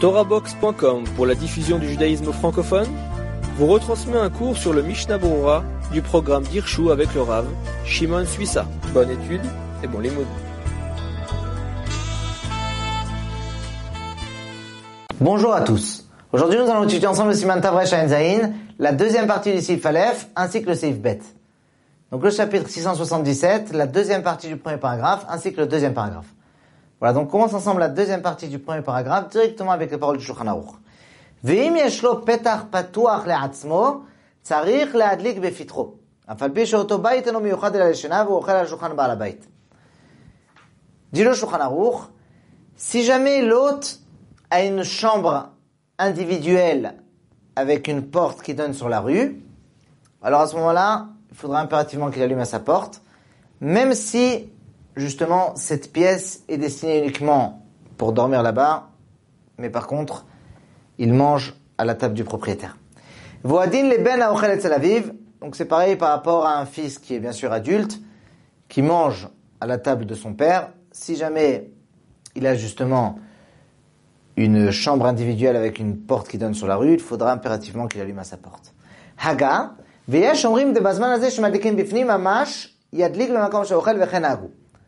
TorahBox.com pour la diffusion du judaïsme francophone vous retransmet un cours sur le Mishnah Berurah du programme d'Irshu avec le Rav Shimon Suissa. Bonne étude et bon limoud. Bonjour à tous. Aujourd'hui, nous allons étudier ensemble le Siman Tavresh Ayin Zayin, la deuxième partie du Seif Aleph, ainsi que le Seif Bet. Donc le chapitre 677, la deuxième partie du premier paragraphe, ainsi que le deuxième paragraphe. Voilà, donc on commence ensemble la deuxième partie du premier paragraphe, directement avec les paroles du Shulchan Aruch. Ve'im yeshlo petach patuach le'atzmo, tzarich le'adlik befitro. Afal pi she'oto bayit eno miyuchad ela leshena ve'ochel al shulchan ba'al habayit. Dit le Shulchan Aruch, si jamais l'hôte a une chambre individuelle avec une porte qui donne sur la rue, alors à ce moment-là, il faudra impérativement qu'il allume à sa porte, même si, justement, cette pièce est destinée uniquement pour dormir là-bas, mais par contre, il mange à la table du propriétaire. Voadin le ben haochel etzel aviv, donc c'est pareil par rapport à un fils qui est bien sûr adulte, qui mange à la table de son père. Si jamais il a justement une chambre individuelle avec une porte qui donne sur la rue, il faudra impérativement qu'il allume à sa porte. Haga, veyesh omrim de bazman hazeh shemadlikin bifnim mamash yadlik b'makom she'ochel v'chen hagu.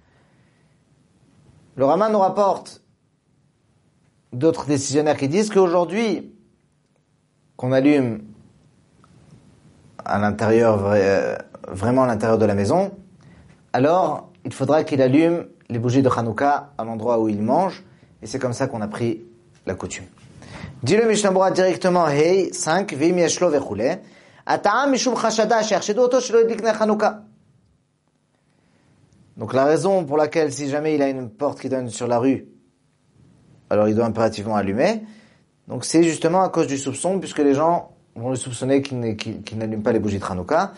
Le Rama nous rapporte d'autres décisionnaires qui disent qu'aujourd'hui, qu'on allume à l'intérieur, vraiment à l'intérieur de la maison, alors il faudra qu'il allume les bougies de Hanouka à l'endroit où il mange, et c'est comme ça qu'on a pris la coutume. Dit le Mishnah Berurah directement, Hey, 5, Ve'im yeshlo vechule, Ata'am mishum chashada she'achshedu oto shelo yadlik ner Hanouka. Donc la raison pour laquelle, si jamais il a une porte qui donne sur la rue, alors il doit impérativement allumer. Donc c'est justement à cause du soupçon, puisque les gens vont le soupçonner qu'il n'allume pas les bougies de Hanouka.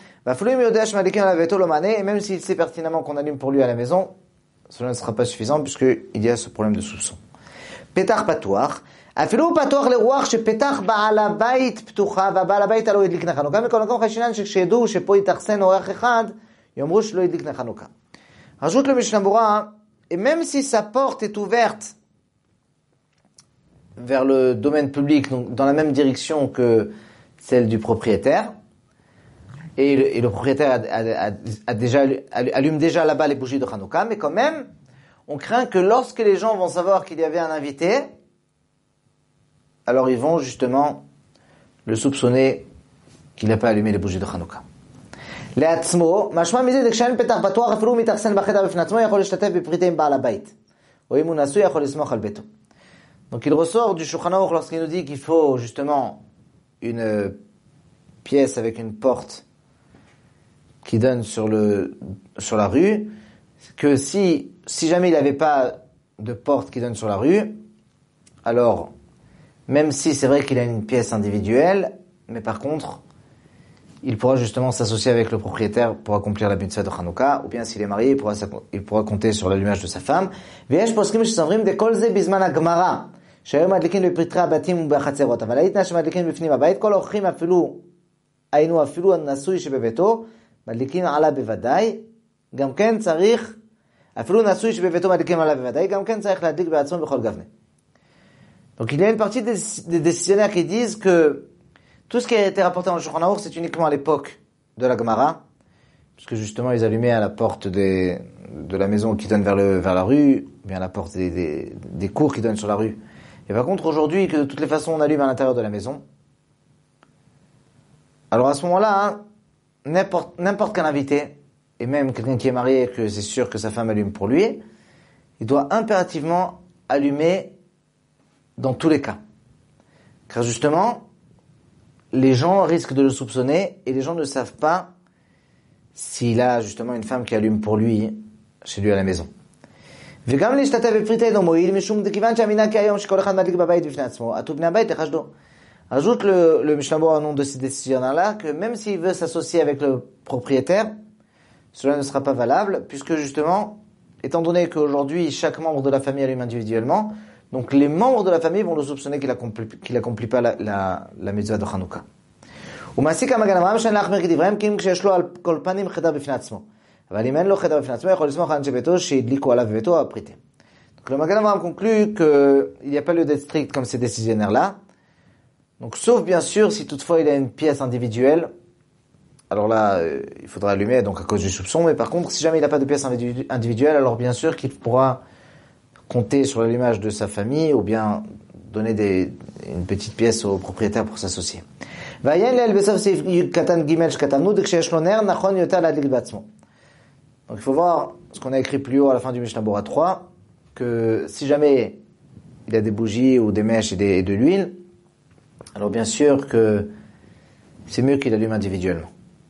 Et même s'il sait pertinemment qu'on allume pour lui à la maison, cela ne sera pas suffisant, puisqu'il y a ce problème de soupçon. Petach patuach. אפילו פתוח לרוח שפתח בעל הבית פתוחה, והבעל הבית הלא ידליק נר חנוכה, מכל מקום חשינן שכשידעו שפה יתאכסן אורח אחד, יאמרו שלא ידליק נר חנוכה. Rajoute le Mishnah Berurah, et même si sa porte est ouverte vers le domaine public, donc dans la même direction que celle du propriétaire, et le propriétaire allume déjà là-bas les bougies de Hanouka, mais quand même, on craint que lorsque les gens vont savoir qu'il y avait un invité, alors ils vont justement le soupçonner qu'il n'a pas allumé les bougies de Hanouka. לעצמו, משמע מזה דקשאין פתח פתוח אפילו הוא מתאכסן בחדר בפני עצמו, יכול להשתתף בפריטי עם בעל הבית. או אם הוא נשוי, יכול לסמוך על ביתו. Donc il ressort du Shulchan Aruch lorsqu'il nous dit qu'il faut justement une pièce avec une porte qui donne sur la rue, que si jamais il n'avait pas de porte qui donne sur la rue, alors même si c'est vrai qu'il a une pièce individuelle, mais par contre il pourra justement s'associer avec le propriétaire pour accomplir la mitzvah de Hanouka, ou bien s'il est marié, il pourra compter sur l'allumage de sa femme. ויש פוסקים שסוברים דכל זה בזמן הגמרא, שהיום מדליקים בפתחי הבתים ובחצרות, אבל היית שמדליקים בפנים הבית, כל האורחים אפילו הנשוי שבביתו, מדליקים עליו בוודאי, גם כן צריך, אפילו נשוי שבביתו מדליקים עליו בוודאי, גם כן צריך להדליק בעצמו בכל גבנה. Donc il y a une partie des décisionnaires qui disent que tout ce qui a été rapporté dans le Shulchan Aruch, c'est uniquement à l'époque de la Gemara, puisque justement ils allumaient à la porte de la maison qui donne vers la rue, bien à la porte des cours qui donnent sur la rue. Et par contre aujourd'hui, que de toutes les façons on allume à l'intérieur de la maison, alors à ce moment-là, n'importe quel invité, et même quelqu'un qui est marié et que c'est sûr que sa femme allume pour lui, il doit impérativement allumer dans tous les cas. Car justement, les gens risquent de le soupçonner et les gens ne savent pas s'il a justement une femme qui allume pour lui chez lui à la maison. וגם להשתתף בפריטי אינו מועיל משום דכיוון שהמנהג כיום שכל אחד מדליק בבית בפני עצמו, עטו בני הבית לחשדו. Ajoute le Mishnah Berurah au nom de ces décisionnaires-là que même s'il veut s'associer avec le propriétaire, cela ne sera pas valable, puisque justement, étant donné qu'aujourd'hui chaque membre de la famille allume individuellement, donc les membres de la famille vont le soupçonner qu'il accomplit pas la mitzvah de Hanouka. ומעסיק המגן אברהם שאין להחמיר כדבריהם, כי אם כשיש לו על כל פנים חדר בפני עצמו. אבל אם אין לו חדר בפני עצמו, יכול לסמוך על אנשי ביתו שהדליקו עליו בביתו הפריטים. Le Magen Avraham conclut qu'il n'y a pas lieu d'être strict comme ces décisionnaires-là. Donc, sauf bien sûr si toutefois il a une pièce individuelle. Alors là, il faudra allumer donc à cause du soupçon. Mais par contre, si jamais il n'a pas de pièce individuelle, alors bien sûr qu'il pourra compter sur l'allumage de sa famille ou bien donner une petite pièce au propriétaire pour s'associer. Donc il faut voir ce qu'on a écrit plus haut à la fin du Mishnah Bora 3, que si jamais il a des bougies ou des mèches et de l'huile, alors bien sûr que c'est mieux qu'il allume individuellement.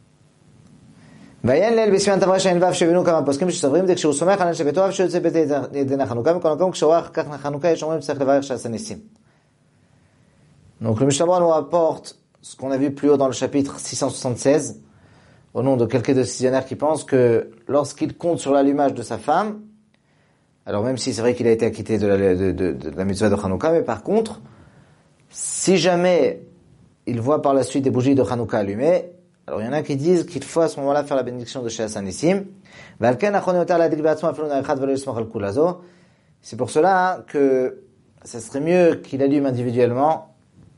ויין ליל בסימן תמרה שאין וו שהבינו כמה פוסקים שסוברים זה כשהוא סומך על אנשי ביתו אף שיוצא בית דין החנוכה מכל מקום כשהוא אחר כך החנוכה יש אומרים שצריך לברך שעשה ניסים. Donc le Mishnah Bora nous rapporte ce qu'on a vu plus haut dans le chapitre 676 au nom de quelques décisionnaires qui pensent que lorsqu'il compte sur l'allumage de sa femme, alors même si c'est vrai qu'il a été acquitté de la mitzvah de Hanouka, mais par contre si jamais il voit par la suite des bougies de Hanouka allumées, alors il y en a qui disent qu'il faut à ce moment-là faire la bénédiction de Sheas Anissim. C'est pour cela que ça serait mieux qu'il allume individuellement,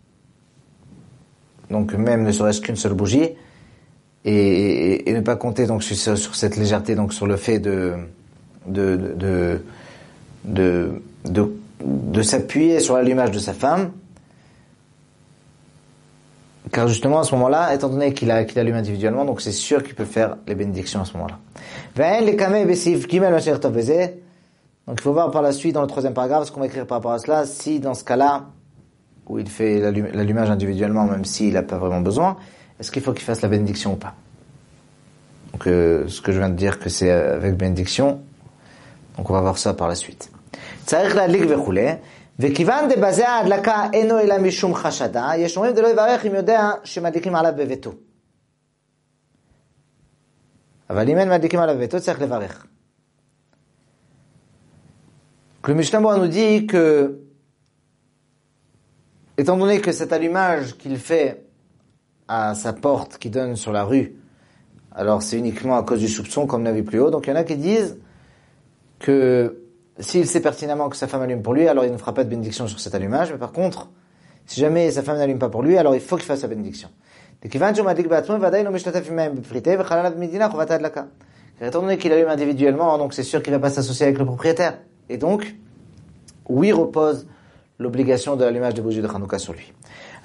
donc même ne serait-ce qu'une seule bougie, et ne pas compter donc sur cette légèreté, donc sur le fait de s'appuyer sur l'allumage de sa femme. Car justement, à ce moment-là, étant donné qu'il allume individuellement, donc c'est sûr qu'il peut faire les bénédictions à ce moment-là. Donc il faut voir par la suite, dans le troisième paragraphe, ce qu'on va écrire par rapport à cela, si dans ce cas-là, où il fait l'allumage individuellement, même s'il n'a pas vraiment besoin, est-ce qu'il faut qu'il fasse la bénédiction ou pas? Donc ce que je viens de dire que c'est avec bénédiction, donc on va voir ça par la suite. וכיוון דבזה ההדלקה אינו אלא משום חשדה, יש אומרים דלא יברך אם יודע שמדליקים עליו בביתו. אבל אם אין מדליקים עליו בביתו, צריך לברך. Le Mishnah Bora nous dit que, étant donné que cet allumage qu'il fait à sa porte qui donne sur la rue, alors c'est uniquement à cause du soupçon, comme on l'a vu plus haut, donc il y en a qui disent que s'il sait pertinemment que sa femme allume pour lui, alors il ne fera pas de bénédiction sur cet allumage, mais par contre, si jamais sa femme n'allume pas pour lui, alors il faut qu'il fasse sa bénédiction. Car étant donné qu'il allume individuellement, donc c'est sûr qu'il ne va pas s'associer avec le propriétaire. Et donc, oui repose l'obligation de l'allumage des bougies de Hanouka sur lui.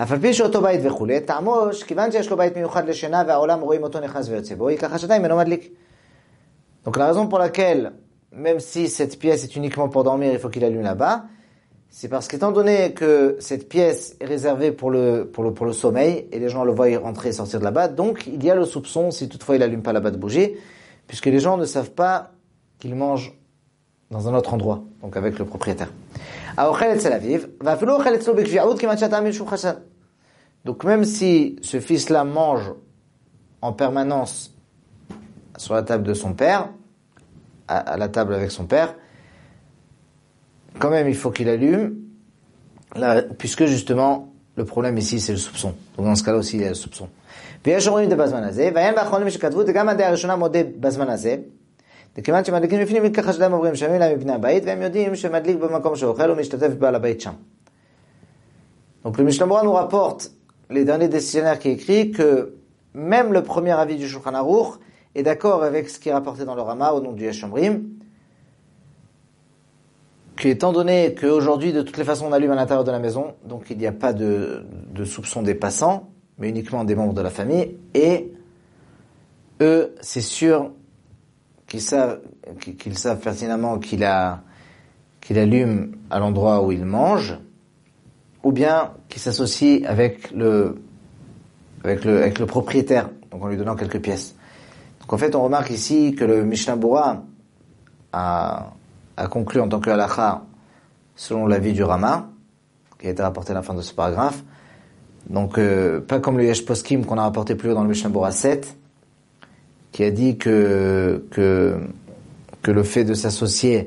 Donc la raison pour laquelle même si cette pièce est uniquement pour dormir, il faut qu'il allume là-bas, c'est parce qu'étant donné que cette pièce est réservée pour le sommeil, et les gens le voient rentrer et sortir de là-bas, donc il y a le soupçon, si toutefois il allume pas là-bas de bougie, puisque les gens ne savent pas qu'il mange dans un autre endroit, donc avec le propriétaire. Donc même si ce fils-là mange en permanence sur la table de son père, à la table avec son père, quand même il faut qu'il allume, là, puisque justement le problème ici c'est le soupçon. Donc dans ce cas-là aussi il y a le soupçon. Donc le Mishnah Bora nous rapporte, les derniers décisionnaires qui écrit, que même le premier avis du Shulchan Aruch est d'accord avec ce qui est rapporté dans le Rama au nom du Yesh Omrim, qu'étant donné qu'aujourd'hui de toutes les façons on allume à l'intérieur de la maison, donc il n'y a pas de soupçon des passants, mais uniquement des membres de la famille, et eux c'est sûr qu'ils savent pertinemment qu'il allume à l'endroit où il mange, ou bien qu'il s'associe avec le propriétaire, donc en lui donnant quelques pièces. Donc en fait, on remarque ici que le Mishnah Bora a conclu en tant que halakha selon l'avis du Rama, qui a été rapporté à la fin de ce paragraphe. Donc pas comme le Yesh Poskim qu'on a rapporté plus haut dans le Mishnah Bora 7, qui a dit que le fait de s'associer,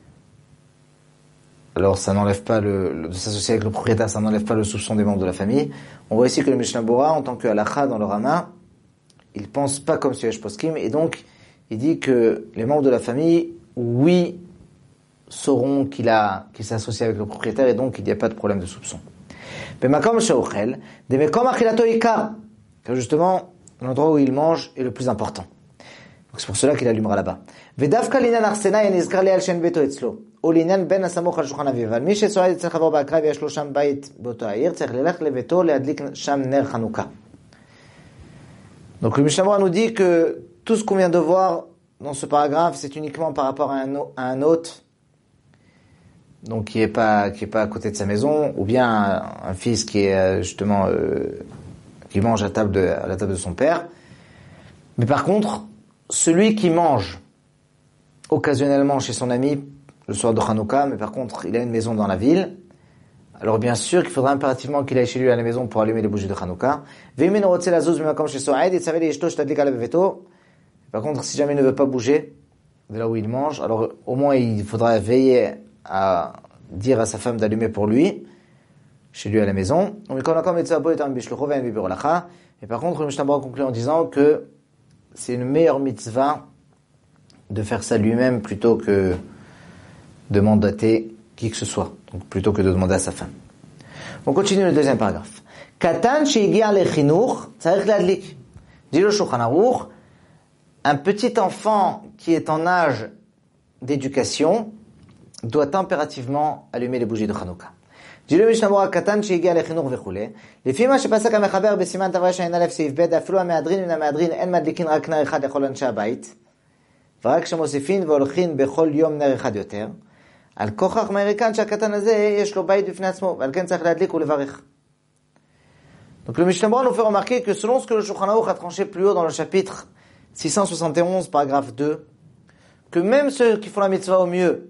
alors ça n'enlève pas de s'associer avec le propriétaire, ça n'enlève pas le soupçon des membres de la famille. On voit ici que le Mishnah Bora, en tant que halakha dans le Rama, il pense pas comme ce Yesh Poskim, et donc il dit que les membres de la famille, oui, sauront qu'il s'associe avec le propriétaire et donc il n'y a pas de problème de soupçon. Car l'endroit où il mange est le plus important. Donc c'est pour cela qu'il allumera là-bas. Donc le Mishnah Berurah nous dit que tout ce qu'on vient de voir dans ce paragraphe, c'est uniquement par rapport à un hôte, donc qui est pas à côté de sa maison, ou bien un fils qui est justement qui mange à la table de son père. Mais par contre, celui qui mange occasionnellement chez son ami le soir de Hanouka, mais par contre il a une maison dans la ville, alors bien sûr qu'il faudra impérativement qu'il aille chez lui à la maison pour allumer les bougies de Hanouka. Par contre, si jamais il ne veut pas bouger de là où il mange, alors au moins il faudra veiller à dire à sa femme d'allumer pour lui, chez lui à la maison. Et par contre, le Mishnah Berurah conclut en disant que c'est une meilleure mitzvah de faire ça lui-même plutôt que de mandater qui que ce soit, donc plutôt que de demander à sa femme. On continue le deuxième paragraphe. Katan she'igia lechinur tzarich ladlik. Dit le Shulchan Aruch, un petit enfant qui est en âge d'éducation doit impérativement allumer les bougies de Hanouka. dit le Mishnah Berurah, Katan she'igia lechinur vechule. לפי מה שפסק המחבר בסימן תרע"א סעיף ב' אפילו המהדרין מן המהדרין אין מדליקין רק נר אחד לכל אנשי הבית ורק שמוסיפין והולכין בכל יום נר אחד יותר על כוכך מהריקן שהקטן הזה יש לו בית בפני עצמו ועל כן צריך להדליק ולברך. Donc le Mishnah Berurah nous fait remarquer que selon ce que le Shulchan Aruch a tranché plus haut dans le chapitre 671 paragraphe 2, que même ceux qui font la mitzvah au mieux,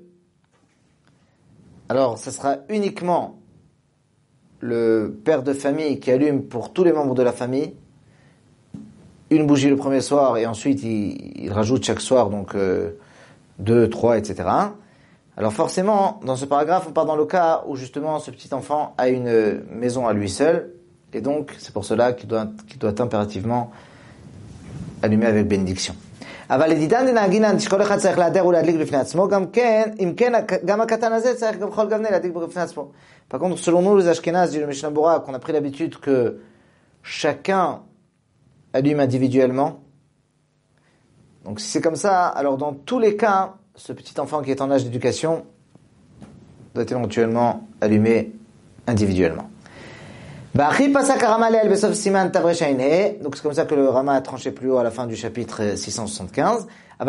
alors ce sera uniquement le père de famille qui allume pour tous les membres de la famille une bougie le premier soir et ensuite il rajoute chaque soir donc 2, 3, etc. Alors forcément, dans ce paragraphe, on part dans le cas où justement ce petit enfant a une maison à lui seul et donc c'est pour cela qu'il doit impérativement allumer avec bénédiction. אבל לדידן דנהגינן שכל אחד צריך להדר ולהדליק בפני עצמו, גם הקטן הזה צריך גם בכל גבנה להדליק בפני עצמו. Par contre, selon nous, les Ashkénazes, dit le Mishnah Berurah, qu'on a pris l'habitude que chacun allume individuellement. Donc si c'est comme ça, alors dans tous les cas, ce petit enfant qui est en âge d'éducation doit éventuellement allumer individuellement. Donc c'est comme ça que le Rama a tranché plus haut à la fin du chapitre 675.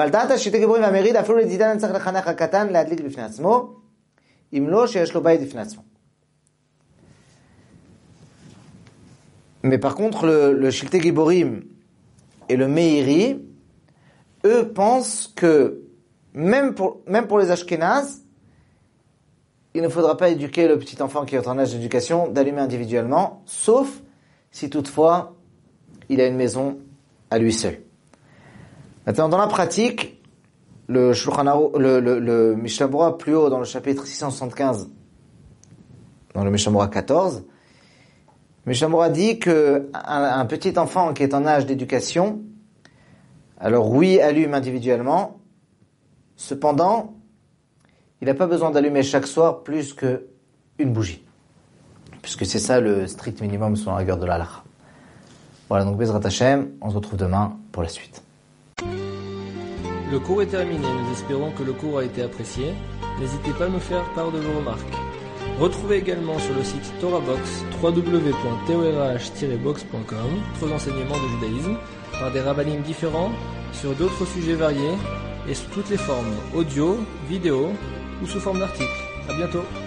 Mais par contre, le Shiltei Giborim et le Meiri, eux pensent que même pour les Ashkénazes, il ne faudra pas éduquer le petit enfant qui est en âge d'éducation d'allumer individuellement, sauf si toutefois il a une maison à lui seul. Maintenant, dans la pratique, le Mishnah Berurah plus haut dans le chapitre 675, dans le Mishnah Berurah 14, le Mishnah Berurah dit que un petit enfant qui est en âge d'éducation, alors oui, allume individuellement, cependant, il n'a pas besoin d'allumer chaque soir plus qu'une bougie. Puisque c'est ça le strict minimum selon la rigueur de la halakha. Voilà, donc Bezrat Hashem, on se retrouve demain pour la suite. Le cours est terminé, nous espérons que le cours a été apprécié. N'hésitez pas à nous faire part de vos remarques. Retrouvez également sur le site TorahBox, www.torah-box.com, d'autres enseignements de judaïsme, par des rabbanim différents, sur d'autres sujets variés, et sous toutes les formes, audio, vidéo, ou sous forme d'articles. À bientôt.